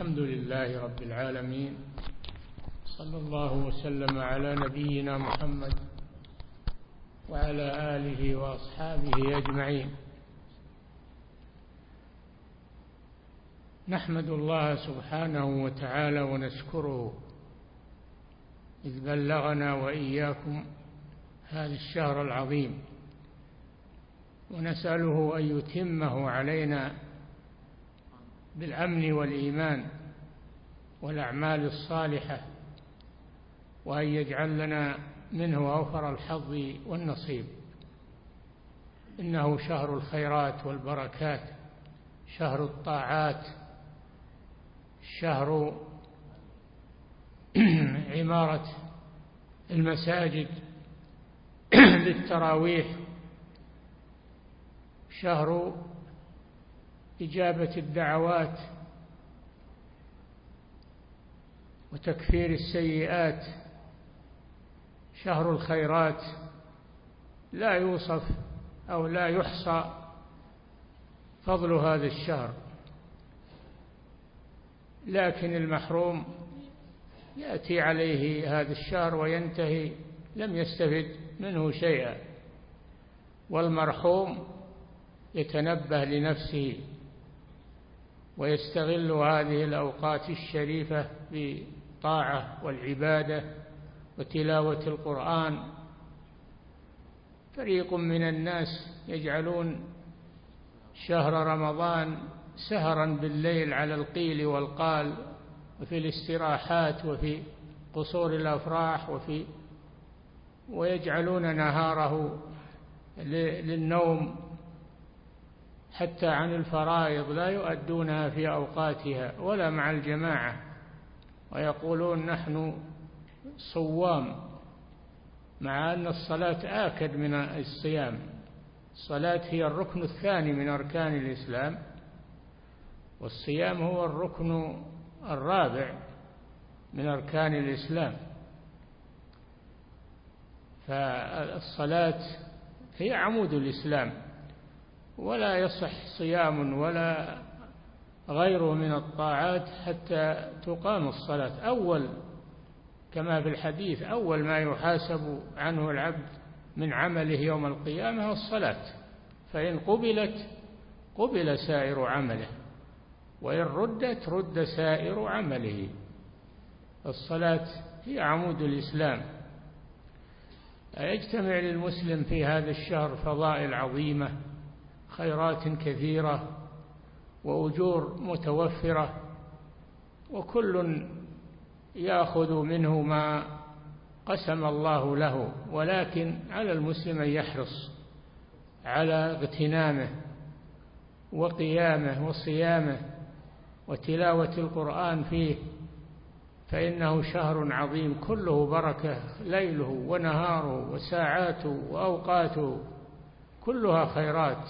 الحمد لله رب العالمين، صلى الله وسلم على نبينا محمد وعلى آله وأصحابه أجمعين. نحمد الله سبحانه وتعالى ونشكره إذ بلغنا وإياكم هذا الشهر العظيم، ونسأله أن يتمه علينا بالأمن والإيمان والأعمال الصالحة، وأن يجعل لنا منه أوفر الحظ والنصيب. إنه شهر الخيرات والبركات، شهر الطاعات، شهر عمارة المساجد للتراويح، شهر إجابة الدعوات وتكفير السيئات، شهر الخيرات. لا يوصف أو لا يحصى فضل هذا الشهر، لكن المحروم يأتي عليه هذا الشهر وينتهي لم يستفد منه شيئا، والمرحوم يتنبه لنفسه ويستغل هذه الأوقات الشريفة بالطاعة والعبادة وتلاوة القرآن. فريق من الناس يجعلون شهر رمضان سهرا بالليل على القيل والقال، وفي الاستراحات وفي قصور الأفراح ويجعلون نهاره للنوم، حتى عن الفرائض لا يؤدونها في أوقاتها ولا مع الجماعة، ويقولون نحن صوام، مع أن الصلاة آكد من الصيام. الصلاة هي الركن الثاني من أركان الإسلام، والصيام هو الركن الرابع من أركان الإسلام. فالصلاة هي عمود الإسلام، ولا يصح صيام ولا غيره من الطاعات حتى تقام الصلاة. أول كما في الحديث أول ما يحاسب عنه العبد من عمله يوم القيامة الصلاة، فإن قبلت قبل سائر عمله، وإن ردت رد سائر عمله. الصلاة هي عمود الإسلام. يجتمع للمسلم في هذا الشهر فضائل عظيمة، خيرات كثيرة وأجور متوفرة، وكل يأخذ منه ما قسم الله له، ولكن على المسلم أن يحرص على اغتنامه وقيامه وصيامه وتلاوة القرآن فيه، فإنه شهر عظيم كله بركة، ليله ونهاره وساعاته وأوقاته كلها خيرات.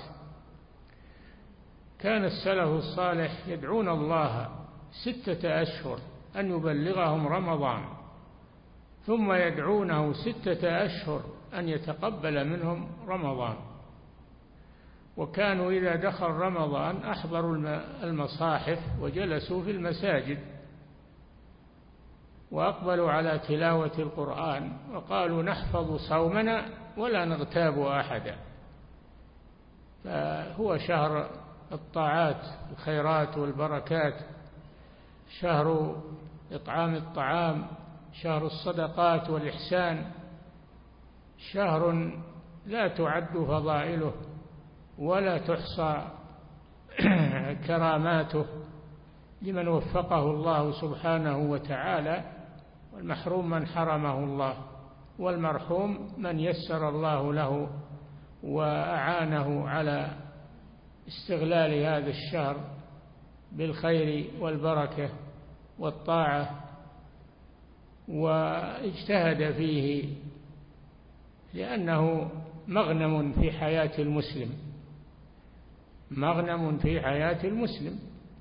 كان السلف الصالح يدعون الله 6 أشهر أن يبلغهم رمضان، ثم يدعونه 6 أشهر أن يتقبل منهم رمضان. وكانوا إذا دخل رمضان أحضروا المصاحف وجلسوا في المساجد وأقبلوا على تلاوة القرآن، وقالوا نحفظ صومنا ولا نغتاب أحدا. فهو شهر الطاعات الخيرات والبركات، شهر إطعام الطعام، شهر الصدقات والإحسان، شهر لا تعد فضائله ولا تحصى كراماته لمن وفقه الله سبحانه وتعالى، والمحروم من حرمه الله، والمرحوم من يسر الله له وأعانه على استغلال هذا الشهر بالخير والبركة والطاعة، واجتهد فيه، لأنه مغنم في حياة المسلم، مغنم في حياة المسلم.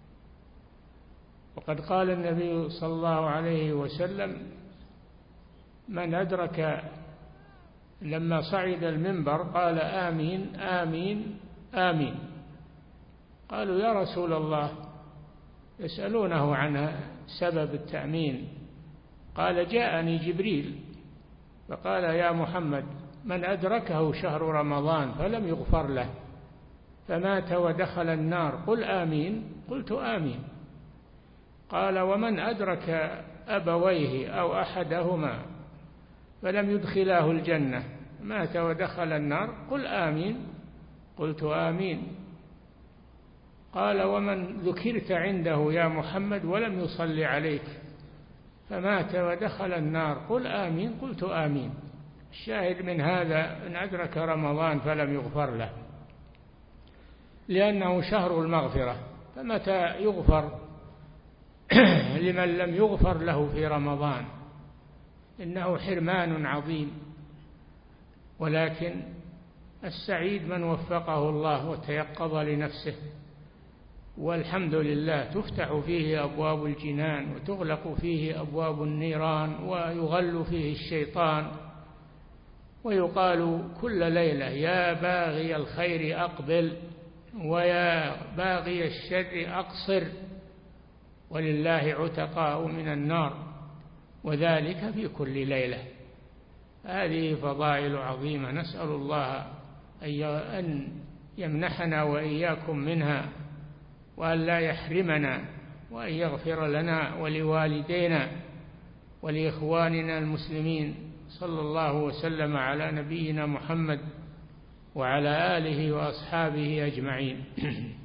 وقد قال النبي صلى الله عليه وسلم من أدرك، لما صعد المنبر قال آمين آمين آمين. قالوا يا رسول الله يسألونه عن سبب التأمين، قال جاءني جبريل فقال يا محمد من أدركه شهر رمضان فلم يغفر له فمات ودخل النار قل آمين، قلت آمين. قال ومن أدرك أبويه أو أحدهما فلم يدخلاه الجنة مات ودخل النار قل آمين، قلت آمين. قال ومن ذكرت عنده يا محمد ولم يصلي عليك فمات ودخل النار قل آمين، قلت آمين. الشاهد من هذا أن أدرك رمضان فلم يغفر له، لأنه شهر المغفرة، فمتى يغفر لمن لم يغفر له في رمضان؟ إنه حرمان عظيم. ولكن السعيد من وفقه الله وتيقظ لنفسه، والحمد لله تفتح فيه أبواب الجنان وتغلق فيه أبواب النيران ويغل فيه الشيطان، ويقال كل ليلة يا باغي الخير أقبل ويا باغي الشر أقصر، ولله عتقاء من النار، وذلك في كل ليلة. هذه فضائل عظيمة، نسأل الله أن يمنحنا وإياكم منها، وأن لا يحرمنا، وأن يغفر لنا ولوالدينا ولإخواننا المسلمين. صلى الله وسلم على نبينا محمد وعلى آله وأصحابه أجمعين.